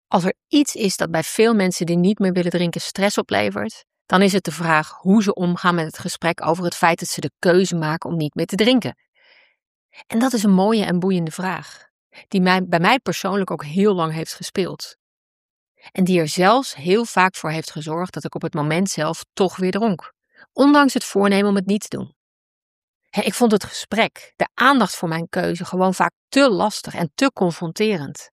Als er iets is dat bij veel mensen die niet meer willen drinken stress oplevert, dan is het de vraag hoe ze omgaan met het gesprek over het feit dat ze de keuze maken om niet meer te drinken. En dat is een mooie en boeiende vraag, die bij mij persoonlijk ook heel lang heeft gespeeld. En die er zelfs heel vaak voor heeft gezorgd dat ik op het moment zelf toch weer dronk, ondanks het voornemen om het niet te doen. Ik vond het gesprek, de aandacht voor mijn keuze, gewoon vaak te lastig en te confronterend.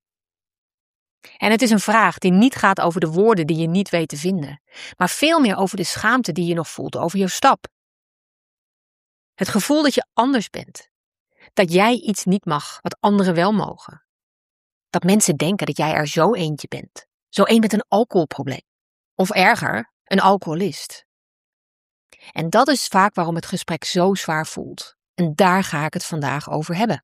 En het is een vraag die niet gaat over de woorden die je niet weet te vinden, maar veel meer over de schaamte die je nog voelt over je stap. Het gevoel dat je anders bent. Dat jij iets niet mag wat anderen wel mogen. Dat mensen denken dat jij er zo eentje bent. Zo een met een alcoholprobleem. Of erger, een alcoholist. En dat is vaak waarom het gesprek zo zwaar voelt. En daar ga ik het vandaag over hebben.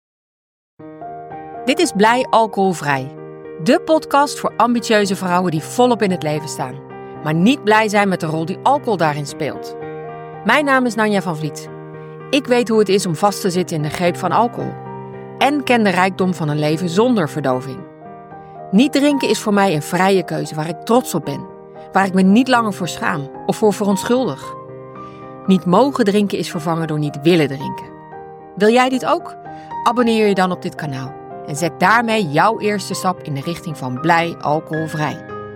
Dit is Blij Alcoholvrij. De podcast voor ambitieuze vrouwen die volop in het leven staan. Maar niet blij zijn met de rol die alcohol daarin speelt. Mijn naam is Nanja van Vliet. Ik weet hoe het is om vast te zitten in de greep van alcohol. En ken de rijkdom van een leven zonder verdoving. Niet drinken is voor mij een vrije keuze waar ik trots op ben. Waar ik me niet langer voor schaam of voor verontschuldig. Niet mogen drinken is vervangen door niet willen drinken. Wil jij dit ook? Abonneer je dan op dit kanaal. En zet daarmee jouw eerste stap in de richting van blij alcoholvrij.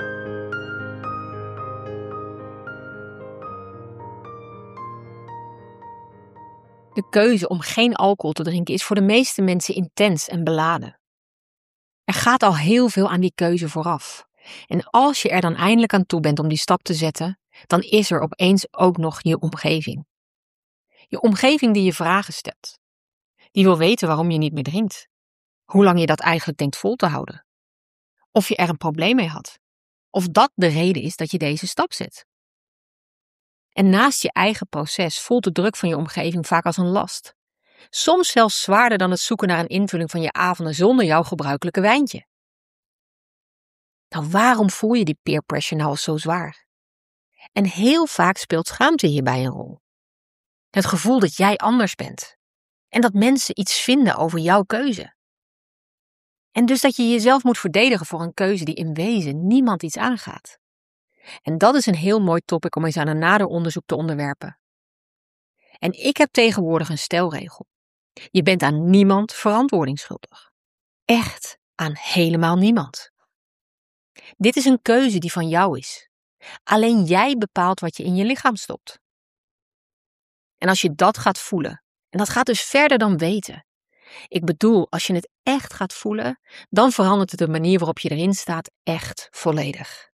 De keuze om geen alcohol te drinken is voor de meeste mensen intens en beladen. Er gaat al heel veel aan die keuze vooraf. En als je er dan eindelijk aan toe bent om die stap te zetten, dan is er opeens ook nog je omgeving. Je omgeving die je vragen stelt. Die wil weten waarom je niet meer drinkt. Hoe lang je dat eigenlijk denkt vol te houden. Of je er een probleem mee had. Of dat de reden is dat je deze stap zet. En naast je eigen proces voelt de druk van je omgeving vaak als een last. Soms zelfs zwaarder dan het zoeken naar een invulling van je avonden zonder jouw gebruikelijke wijntje. Nou, waarom voel je die peer pressure nou zo zwaar? En heel vaak speelt schaamte hierbij een rol. Het gevoel dat jij anders bent. En dat mensen iets vinden over jouw keuze. En dus dat je jezelf moet verdedigen voor een keuze die in wezen niemand iets aangaat. En dat is een heel mooi topic om eens aan een nader onderzoek te onderwerpen. En ik heb tegenwoordig een stelregel. Je bent aan niemand verantwoording schuldig. Echt aan helemaal niemand. Dit is een keuze die van jou is. Alleen jij bepaalt wat je in je lichaam stopt. En als je dat gaat voelen, en dat gaat dus verder dan weten. Ik bedoel, als je het echt gaat voelen, dan verandert het de manier waarop je erin staat echt volledig.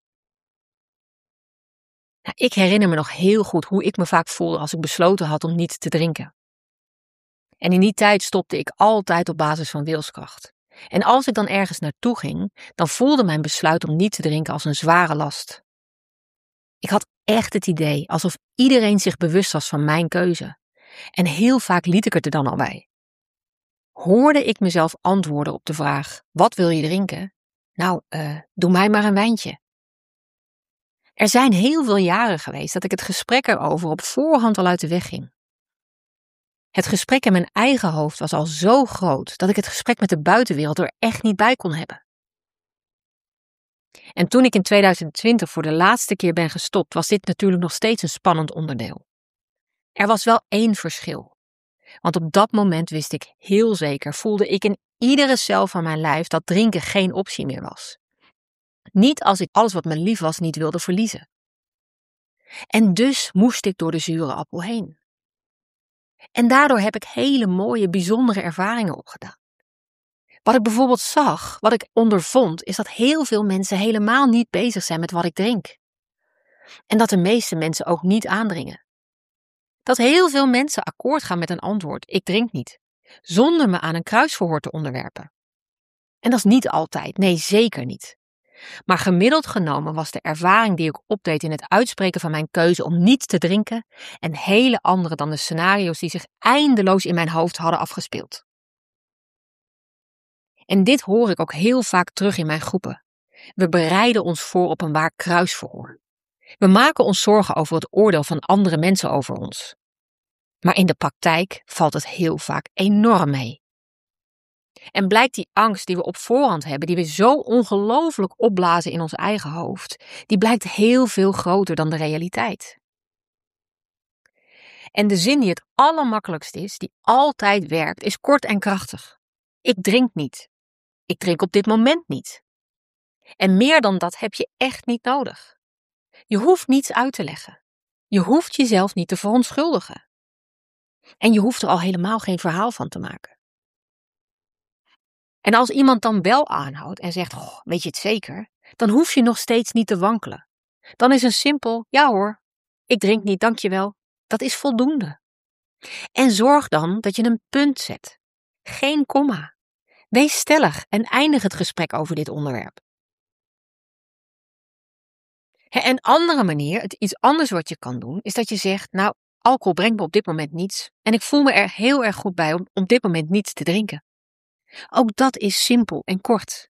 Nou, ik herinner me nog heel goed hoe ik me vaak voelde als ik besloten had om niet te drinken. En in die tijd stopte ik altijd op basis van wilskracht. En als ik dan ergens naartoe ging, dan voelde mijn besluit om niet te drinken als een zware last. Ik had echt het idee alsof iedereen zich bewust was van mijn keuze. En heel vaak liet ik het er dan al bij. Hoorde ik mezelf antwoorden op de vraag, wat wil je drinken? Nou, doe mij maar een wijntje. Er zijn heel veel jaren geweest dat ik het gesprek erover op voorhand al uit de weg ging. Het gesprek in mijn eigen hoofd was al zo groot dat ik het gesprek met de buitenwereld er echt niet bij kon hebben. En toen ik in 2020 voor de laatste keer ben gestopt, was dit natuurlijk nog steeds een spannend onderdeel. Er was wel één verschil. Want op dat moment wist ik heel zeker, voelde ik in iedere cel van mijn lijf dat drinken geen optie meer was. Niet als ik alles wat me lief was niet wilde verliezen. En dus moest ik door de zure appel heen. En daardoor heb ik hele mooie, bijzondere ervaringen opgedaan. Wat ik bijvoorbeeld zag, wat ik ondervond, is dat heel veel mensen helemaal niet bezig zijn met wat ik drink. En dat de meeste mensen ook niet aandringen. Dat heel veel mensen akkoord gaan met een antwoord, ik drink niet, zonder me aan een kruisverhoor te onderwerpen. En dat is niet altijd, nee zeker niet. Maar gemiddeld genomen was de ervaring die ik opdeed in het uitspreken van mijn keuze om niet te drinken een hele andere dan de scenario's die zich eindeloos in mijn hoofd hadden afgespeeld. En dit hoor ik ook heel vaak terug in mijn groepen. We bereiden ons voor op een waar kruisverhoor. We maken ons zorgen over het oordeel van andere mensen over ons. Maar in de praktijk valt het heel vaak enorm mee. En blijkt die angst die we op voorhand hebben, die we zo ongelooflijk opblazen in ons eigen hoofd, die blijkt heel veel groter dan de realiteit. En de zin die het allermakkelijkst is, die altijd werkt, is kort en krachtig. Ik drink niet. Ik drink op dit moment niet. En meer dan dat heb je echt niet nodig. Je hoeft niets uit te leggen. Je hoeft jezelf niet te verontschuldigen. En je hoeft er al helemaal geen verhaal van te maken. En als iemand dan wel aanhoudt en zegt, weet je het zeker? Dan hoef je nog steeds niet te wankelen. Dan is een simpel, ja hoor, ik drink niet, dankjewel. Dat is voldoende. En zorg dan dat je een punt zet. Geen komma. Wees stellig en eindig het gesprek over dit onderwerp. Een andere manier, iets anders wat je kan doen, is dat je zegt, nou, alcohol brengt me op dit moment niets. En ik voel me er heel erg goed bij om op dit moment niets te drinken. Ook dat is simpel en kort.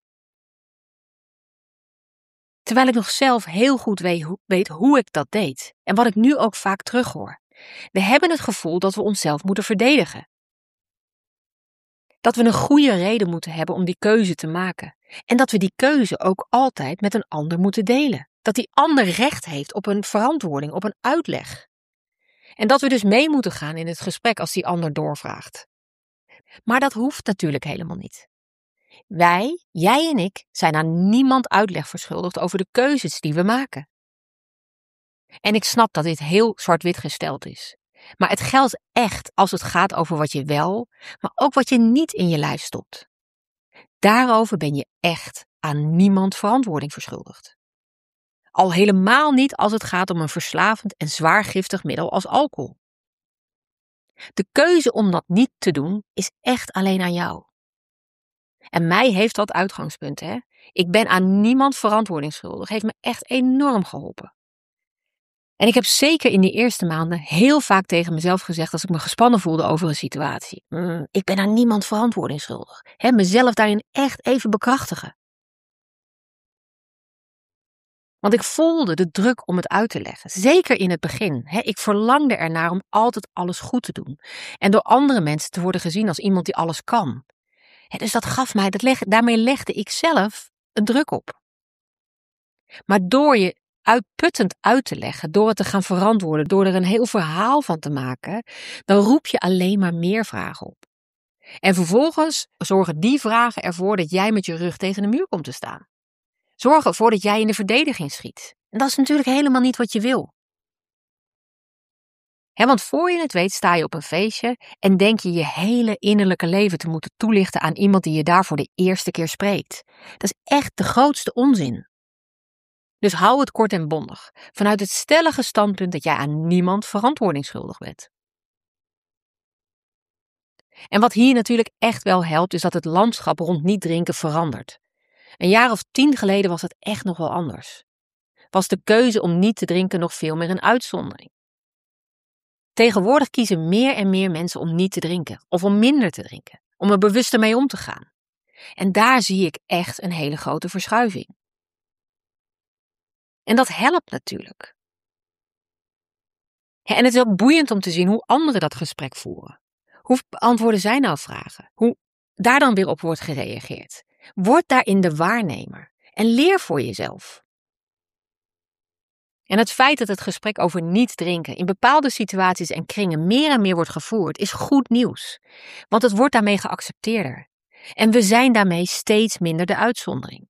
Terwijl ik nog zelf heel goed weet hoe ik dat deed. En wat ik nu ook vaak terughoor. We hebben het gevoel dat we onszelf moeten verdedigen. Dat we een goede reden moeten hebben om die keuze te maken. En dat we die keuze ook altijd met een ander moeten delen. Dat die ander recht heeft op een verantwoording, op een uitleg. En dat we dus mee moeten gaan in het gesprek als die ander doorvraagt. Maar dat hoeft natuurlijk helemaal niet. Wij, jij en ik, zijn aan niemand uitleg verschuldigd over de keuzes die we maken. En ik snap dat dit heel zwart-wit gesteld is. Maar het geldt echt als het gaat over wat je wel, maar ook wat je niet in je lijf stopt. Daarover ben je echt aan niemand verantwoording verschuldigd. Al helemaal niet als het gaat om een verslavend en zwaar giftig middel als alcohol. De keuze om dat niet te doen is echt alleen aan jou. En mij heeft dat uitgangspunt, hè? Ik ben aan niemand verantwoording schuldig. Heeft me echt enorm geholpen. En ik heb zeker in die eerste maanden heel vaak tegen mezelf gezegd als ik me gespannen voelde over een situatie. Ik ben aan niemand verantwoording schuldig. Mezelf daarin echt even bekrachtigen. Want ik voelde de druk om het uit te leggen. Zeker in het begin. Ik verlangde ernaar om altijd alles goed te doen. En door andere mensen te worden gezien als iemand die alles kan. Dus dat gaf mij, daarmee legde ik zelf een druk op. Maar door je uitputtend uit te leggen, door het te gaan verantwoorden, door er een heel verhaal van te maken, dan roep je alleen maar meer vragen op. En vervolgens zorgen die vragen ervoor dat jij met je rug tegen de muur komt te staan. Zorg ervoor dat jij in de verdediging schiet. En dat is natuurlijk helemaal niet wat je wil. Want voor je het weet sta je op een feestje en denk je je hele innerlijke leven te moeten toelichten aan iemand die je daar voor de eerste keer spreekt. Dat is echt de grootste onzin. Dus hou het kort en bondig, vanuit het stellige standpunt dat jij aan niemand verantwoording schuldig bent. En wat hier natuurlijk echt wel helpt, is dat het landschap rond niet drinken verandert. Een jaar of 10 geleden was het echt nog wel anders. Was de keuze om niet te drinken nog veel meer een uitzondering. Tegenwoordig kiezen meer en meer mensen om niet te drinken, of om minder te drinken, om er bewuster mee om te gaan. En daar zie ik echt een hele grote verschuiving. En dat helpt natuurlijk. En het is ook boeiend om te zien hoe anderen dat gesprek voeren. Hoe beantwoorden zij nou vragen? Hoe daar dan weer op wordt gereageerd? Word daarin de waarnemer en leer voor jezelf. En het feit dat het gesprek over niet drinken in bepaalde situaties en kringen meer en meer wordt gevoerd, is goed nieuws. Want het wordt daarmee geaccepteerder. En we zijn daarmee steeds minder de uitzondering.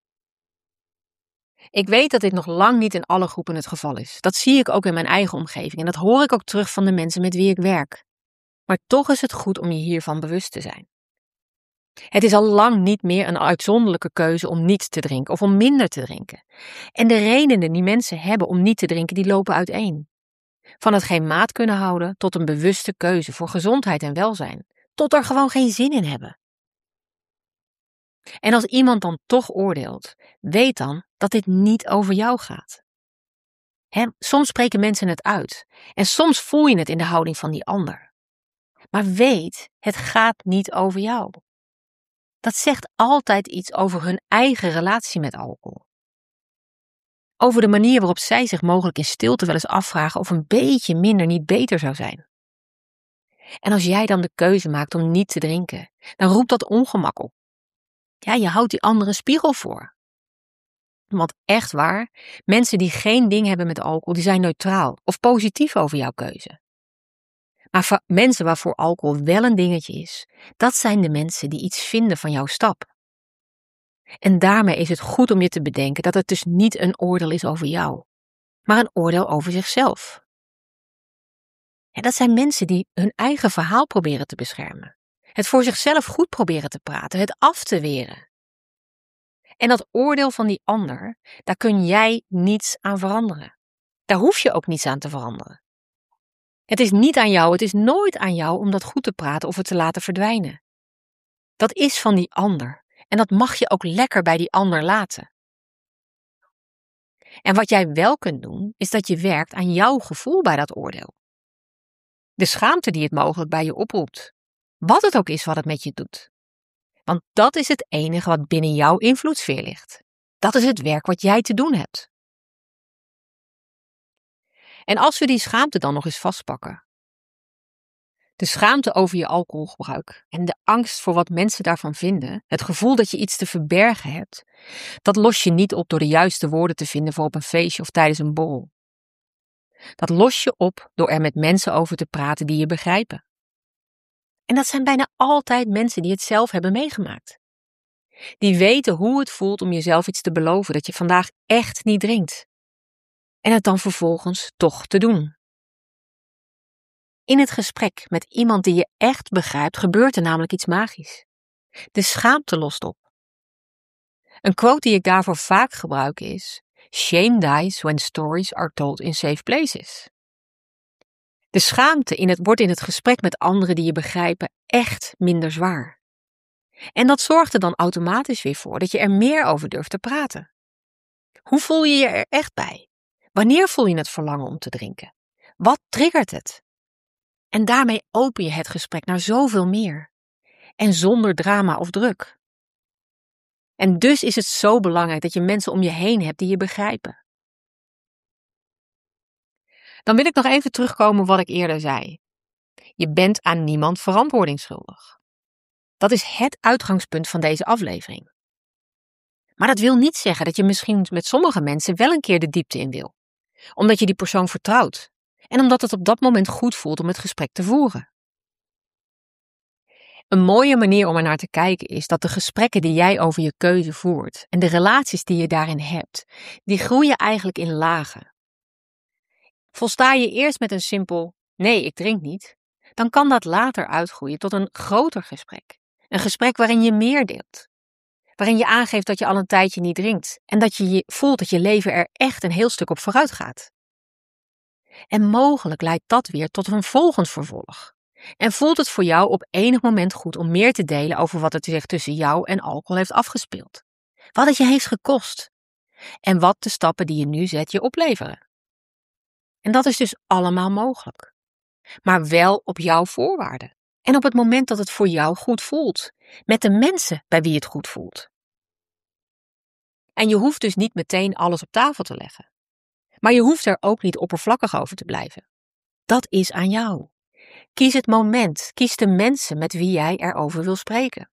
Ik weet dat dit nog lang niet in alle groepen het geval is. Dat zie ik ook in mijn eigen omgeving en dat hoor ik ook terug van de mensen met wie ik werk. Maar toch is het goed om je hiervan bewust te zijn. Het is al lang niet meer een uitzonderlijke keuze om niet te drinken of om minder te drinken. En de redenen die mensen hebben om niet te drinken, die lopen uiteen. Van het geen maat kunnen houden tot een bewuste keuze voor gezondheid en welzijn. Tot er gewoon geen zin in hebben. En als iemand dan toch oordeelt, weet dan dat dit niet over jou gaat. Soms spreken mensen het uit en soms voel je het in de houding van die ander. Maar weet, het gaat niet over jou. Dat zegt altijd iets over hun eigen relatie met alcohol. Over de manier waarop zij zich mogelijk in stilte wel eens afvragen of een beetje minder niet beter zou zijn. En als jij dan de keuze maakt om niet te drinken, dan roept dat ongemak op. Ja, je houdt die andere een spiegel voor. Want echt waar, mensen die geen ding hebben met alcohol, die zijn neutraal of positief over jouw keuze. Maar mensen waarvoor alcohol wel een dingetje is, dat zijn de mensen die iets vinden van jouw stap. En daarmee is het goed om je te bedenken dat het dus niet een oordeel is over jou, maar een oordeel over zichzelf. En dat zijn mensen die hun eigen verhaal proberen te beschermen. Het voor zichzelf goed proberen te praten, het af te weren. En dat oordeel van die ander, daar kun jij niets aan veranderen. Daar hoef je ook niets aan te veranderen. Het is niet aan jou, het is nooit aan jou om dat goed te praten of het te laten verdwijnen. Dat is van die ander en dat mag je ook lekker bij die ander laten. En wat jij wel kunt doen, is dat je werkt aan jouw gevoel bij dat oordeel. De schaamte die het mogelijk bij je oproept. Wat het ook is wat het met je doet. Want dat is het enige wat binnen jouw invloedssfeer ligt. Dat is het werk wat jij te doen hebt. En als we die schaamte dan nog eens vastpakken. De schaamte over je alcoholgebruik en de angst voor wat mensen daarvan vinden, het gevoel dat je iets te verbergen hebt, dat los je niet op door de juiste woorden te vinden voor op een feestje of tijdens een borrel. Dat los je op door er met mensen over te praten die je begrijpen. En dat zijn bijna altijd mensen die het zelf hebben meegemaakt. Die weten hoe het voelt om jezelf iets te beloven dat je vandaag echt niet drinkt. En het dan vervolgens toch te doen. In het gesprek met iemand die je echt begrijpt gebeurt er namelijk iets magisch. De schaamte lost op. Een quote die ik daarvoor vaak gebruik is: "Shame dies when stories are told in safe places." De schaamte wordt in het gesprek met anderen die je begrijpen echt minder zwaar. En dat zorgt er dan automatisch weer voor dat je er meer over durft te praten. Hoe voel je je er echt bij? Wanneer voel je het verlangen om te drinken? Wat triggert het? En daarmee open je het gesprek naar zoveel meer. En zonder drama of druk. En dus is het zo belangrijk dat je mensen om je heen hebt die je begrijpen. Dan wil ik nog even terugkomen op wat ik eerder zei. Je bent aan niemand verantwoording schuldig. Dat is het uitgangspunt van deze aflevering. Maar dat wil niet zeggen dat je misschien met sommige mensen wel een keer de diepte in wil. Omdat je die persoon vertrouwt. En omdat het op dat moment goed voelt om het gesprek te voeren. Een mooie manier om er naar te kijken is dat de gesprekken die jij over je keuze voert en de relaties die je daarin hebt, die groeien eigenlijk in lagen. Volsta je eerst met een simpel "nee, ik drink niet", dan kan dat later uitgroeien tot een groter gesprek. Een gesprek waarin je meer deelt. Waarin je aangeeft dat je al een tijdje niet drinkt en dat je voelt dat je leven er echt een heel stuk op vooruit gaat. En mogelijk leidt dat weer tot een volgend vervolg. En voelt het voor jou op enig moment goed om meer te delen over wat het zich tussen jou en alcohol heeft afgespeeld. Wat het je heeft gekost. En wat de stappen die je nu zet je opleveren. En dat is dus allemaal mogelijk. Maar wel op jouw voorwaarden. En op het moment dat het voor jou goed voelt. Met de mensen bij wie het goed voelt. En je hoeft dus niet meteen alles op tafel te leggen. Maar je hoeft er ook niet oppervlakkig over te blijven. Dat is aan jou. Kies het moment, kies de mensen met wie jij erover wil spreken.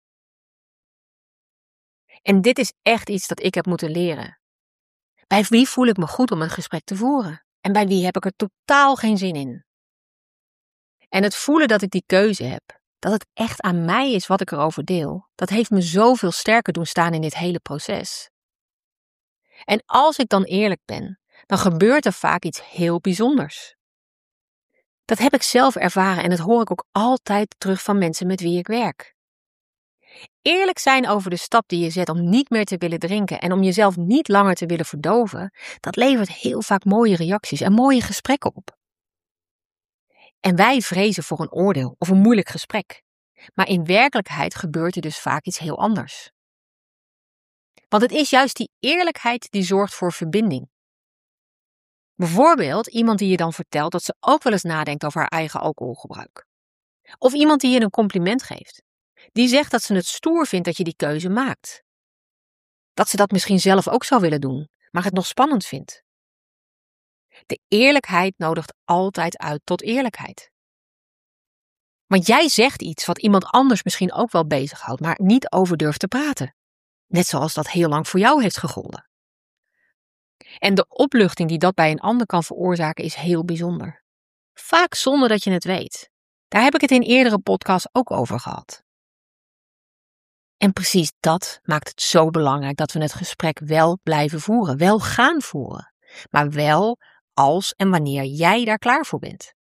En dit is echt iets dat ik heb moeten leren. Bij wie voel ik me goed om een gesprek te voeren? En bij wie heb ik er totaal geen zin in? En het voelen dat ik die keuze heb, dat het echt aan mij is wat ik erover deel, dat heeft me zoveel sterker doen staan in dit hele proces. En als ik dan eerlijk ben, dan gebeurt er vaak iets heel bijzonders. Dat heb ik zelf ervaren en dat hoor ik ook altijd terug van mensen met wie ik werk. Eerlijk zijn over de stap die je zet om niet meer te willen drinken en om jezelf niet langer te willen verdoven, dat levert heel vaak mooie reacties en mooie gesprekken op. En wij vrezen voor een oordeel of een moeilijk gesprek. Maar in werkelijkheid gebeurt er dus vaak iets heel anders. Want het is juist die eerlijkheid die zorgt voor verbinding. Bijvoorbeeld iemand die je dan vertelt dat ze ook wel eens nadenkt over haar eigen alcoholgebruik. Of iemand die je een compliment geeft. Die zegt dat ze het stoer vindt dat je die keuze maakt. Dat ze dat misschien zelf ook zou willen doen, maar het nog spannend vindt. De eerlijkheid nodigt altijd uit tot eerlijkheid. Want jij zegt iets wat iemand anders misschien ook wel bezighoudt, maar niet over durft te praten. Net zoals dat heel lang voor jou heeft gegolden. En de opluchting die dat bij een ander kan veroorzaken is heel bijzonder. Vaak zonder dat je het weet. Daar heb ik het in eerdere podcasts ook over gehad. En precies dat maakt het zo belangrijk dat we het gesprek wel blijven voeren, wel gaan voeren. Maar wel als en wanneer jij daar klaar voor bent.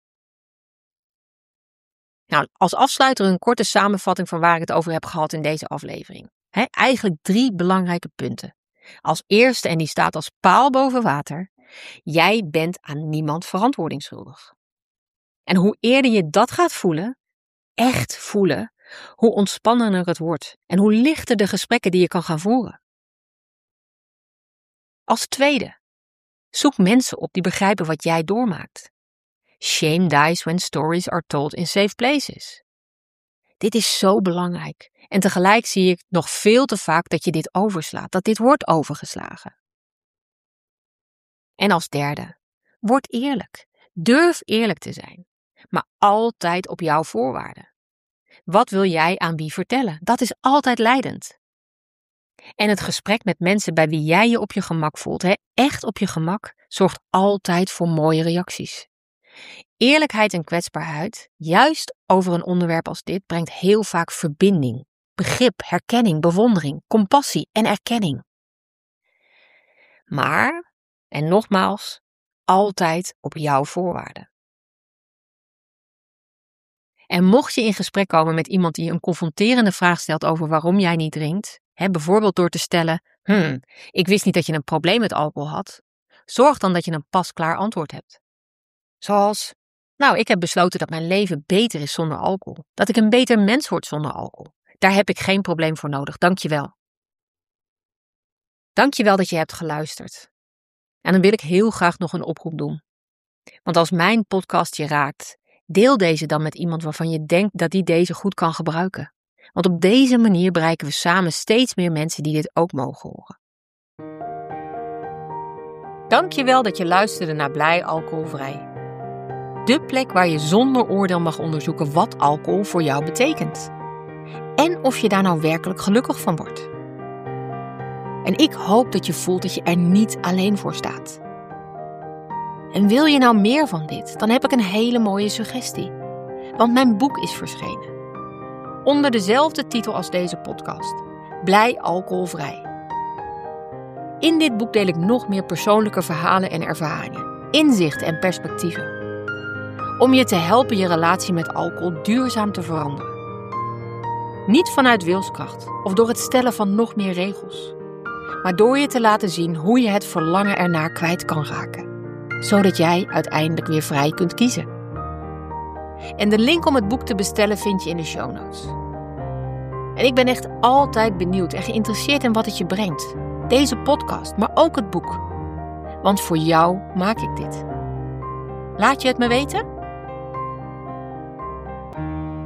Nou, als afsluiter een korte samenvatting van waar ik het over heb gehad in deze aflevering. Eigenlijk 3 belangrijke punten. Als eerste, en die staat als paal boven water, jij bent aan niemand verantwoording schuldig. En hoe eerder je dat gaat voelen, echt voelen, hoe ontspannender het wordt en hoe lichter de gesprekken die je kan gaan voeren. Als tweede, zoek mensen op die begrijpen wat jij doormaakt. Shame dies when stories are told in safe places. Dit is zo belangrijk en tegelijk zie ik nog veel te vaak dat je dit overslaat, dat dit wordt overgeslagen. En als derde, word eerlijk. Durf eerlijk te zijn, maar altijd op jouw voorwaarden. Wat wil jij aan wie vertellen? Dat is altijd leidend. En het gesprek met mensen bij wie jij je op je gemak voelt, echt op je gemak, zorgt altijd voor mooie reacties. Eerlijkheid en kwetsbaarheid, juist over een onderwerp als dit, brengt heel vaak verbinding, begrip, herkenning, bewondering, compassie en erkenning. Maar, en nogmaals, altijd op jouw voorwaarden. En mocht je in gesprek komen met iemand die een confronterende vraag stelt over waarom jij niet drinkt, bijvoorbeeld door te stellen, ik wist niet dat je een probleem met alcohol had, zorg dan dat je een pasklaar antwoord hebt. Zoals, ik heb besloten dat mijn leven beter is zonder alcohol. Dat ik een beter mens word zonder alcohol. Daar heb ik geen probleem voor nodig, dankjewel. Dankjewel dat je hebt geluisterd. En dan wil ik heel graag nog een oproep doen. Want als mijn podcast je raakt, deel deze dan met iemand waarvan je denkt dat die deze goed kan gebruiken. Want op deze manier bereiken we samen steeds meer mensen die dit ook mogen horen. Dankjewel dat je luisterde naar Blij Alcoholvrij. De plek waar je zonder oordeel mag onderzoeken wat alcohol voor jou betekent. En of je daar nou werkelijk gelukkig van wordt. En ik hoop dat je voelt dat je er niet alleen voor staat. En wil je nou meer van dit, dan heb ik een hele mooie suggestie. Want mijn boek is verschenen. Onder dezelfde titel als deze podcast. Blij Alcoholvrij. In dit boek deel ik nog meer persoonlijke verhalen en ervaringen. Inzichten en perspectieven. Om je te helpen je relatie met alcohol duurzaam te veranderen. Niet vanuit wilskracht of door het stellen van nog meer regels. Maar door je te laten zien hoe je het verlangen ernaar kwijt kan raken. Zodat jij uiteindelijk weer vrij kunt kiezen. En de link om het boek te bestellen vind je in de show notes. En ik ben echt altijd benieuwd en geïnteresseerd in wat het je brengt. Deze podcast, maar ook het boek. Want voor jou maak ik dit. Laat je het me weten?